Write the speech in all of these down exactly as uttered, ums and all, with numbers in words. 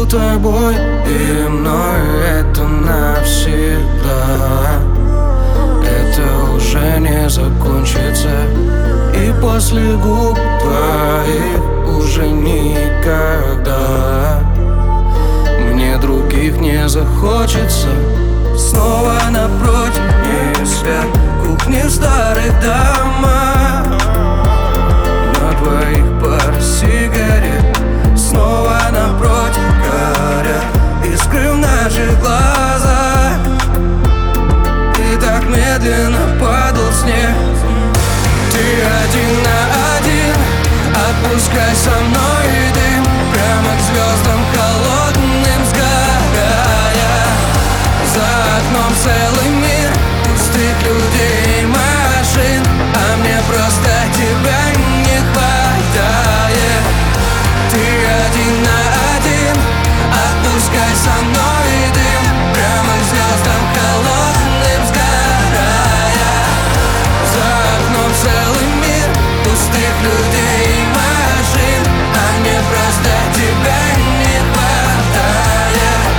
тобой и мной, это навсегда. Это уже не закончится, и после губ твоих уже никогда мне других не захочется. Снова напротив не спят кухни в старых домах, на двоих пар сигарет. Снова напротив горят искры в наших глазах, и так медленно падал снег. Ты один на один, отпускай со мной дым, прямо к звездам холодным сгорая. За окном целый мир пустых людей и машин, а мне просто тебя не хватает. Ты один на один, отпускай со мной дым, прямо к звездам холодным сгорая. За окном целый мир пустых людей и машин, а мне просто тебя не хватает.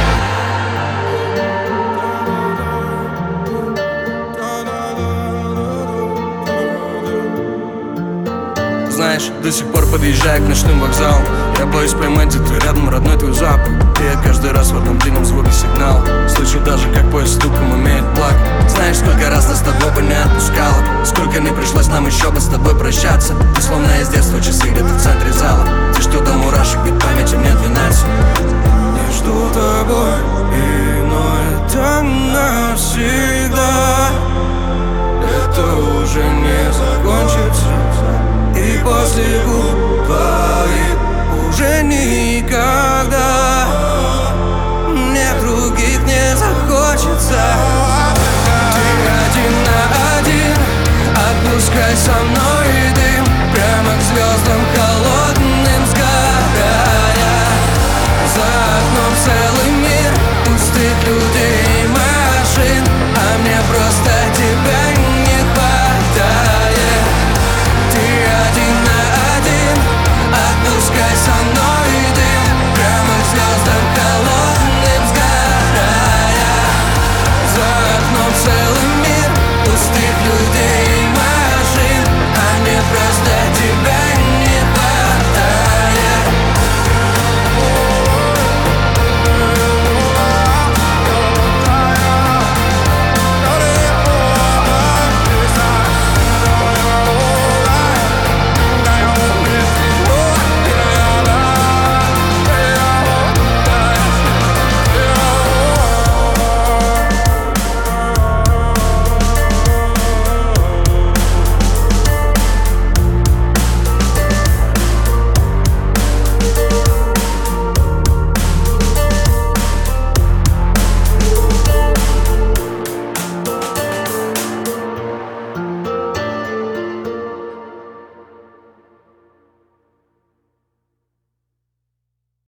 Знаешь, до сих пор подъезжаю к ночным вокзалам, я боюсь поймать где-то рядом родной твой запах. И я каждый раз в этом длинном звуке сигнал слышу даже, как поезд стуком умеет плакать. Знаешь, сколько раз нас с тобой бы не отпускало, сколько не пришлось нам еще бы с тобой прощаться. Ты словно из детства, часы где-то в центре зала. Ты что до мурашек, ведь памяти мне двенадцать. Между тобой и мной это навсегда. Это уже не закончится, и после губ твоих уже никогда мне других не захочется. Ты один на один, отпускай со мной дым, прямо к звездам холодным сгорая. За окном целый мир пустых людей и машин, а мне просто